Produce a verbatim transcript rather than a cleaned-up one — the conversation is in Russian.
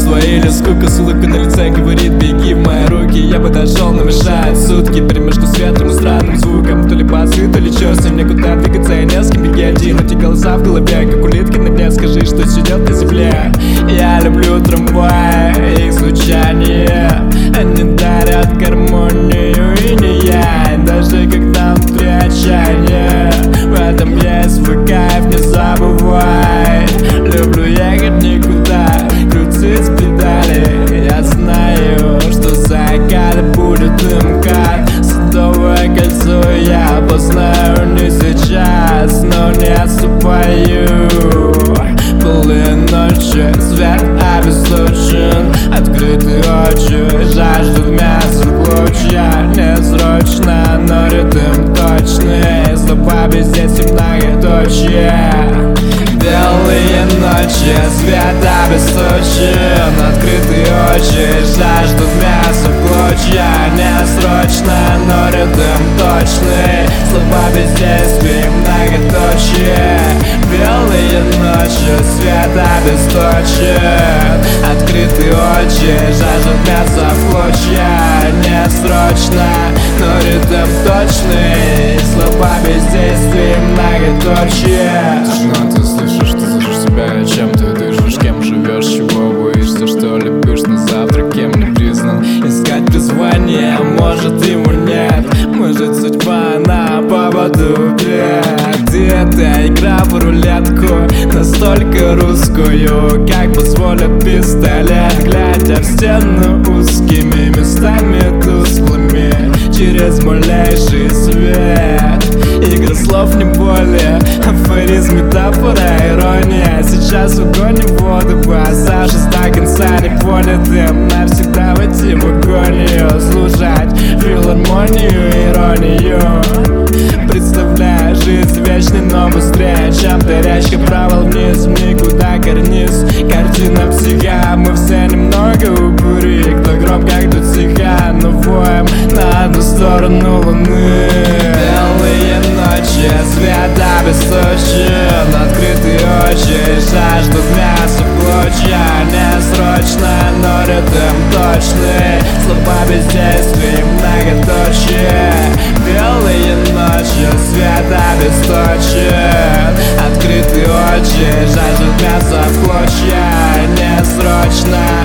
своей или скука, с улыбкой на лице говорит: беги в мои руки. Я подошел, но мешает сутки, перемешку с ветром и странным звуком. То ли басы, то ли черт, мне куда двигаться и не с кем. Беги один, эти голоса в голове, как улитки на дне. Скажи, что сидят на земле. Я люблю трамваи, их звучание, они дарят гармонию и не я. Даже когда внутри отчаяние, в этом есть свой кайф, не забывай. Люблю ехать никуда, крутить педали. Я знаю, что закат будет им как Садовое кольцо, я познаю не сейчас, но не отступаю. Былые ночи, свет обесточен, открытые очи жаждут мяса в клочья. Несрочно, но ритм точный, слова без здесь и многоточие. Белые ночи, свет обесточен, открытые очи жаждут мяса в клочья. Несрочно, но ритм точный, слова без действий, многоточие. Белые ночи, свет обесточен, открытые очи жаждут мяса в клочья. Несрочно, но ритм точный, слова без действий, многоточие. Тишина, ты слышишь, ты слышишь себя, чем ты дышишь, кем живешь, чего боишься, что любишь на завтра, кем не признан. Искать призвание, может ему нет, может судьба на поводу бед. И это игра в рулетку, настолько русскую, как позволит пистолет. Глядя в стену узкими местами тусклыми, через малейший свет. Игра слов не более, афоризм, метафора, ирония. Сейчас угоним воду по Саше, до конца не понятым. Навсегда войти в агонию, слушать филармонию, иронию. Представляя жизнь вечной, но быстрее, чем горячка. Провал вниз, в никуда карниз. Картина психа, мы все немного упыри. Кто гроб, как тут тихо, но воем на одну сторону луны. Белые ночи, свет обесточен, открытые очи жаждут мяса в клочья. Несрочно, но ритм точный, слова без действий, многоточие. Белые ночи, свет обесточен, открытые очи жаждут мяса в клочья. Несрочно,